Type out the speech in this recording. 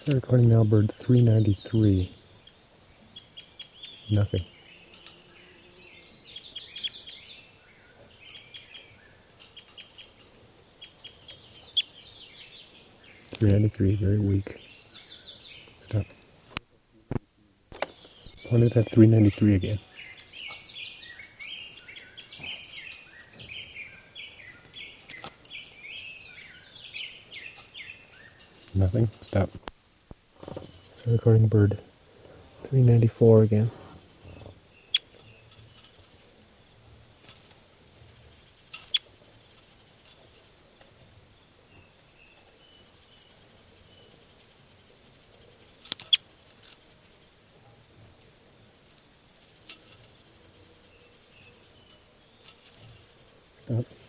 Recording now, bird 393. Nothing. 393, very weak. Stop. Wonder if that's 393 again. Nothing. Stop. So recording bird 394 again. Stop.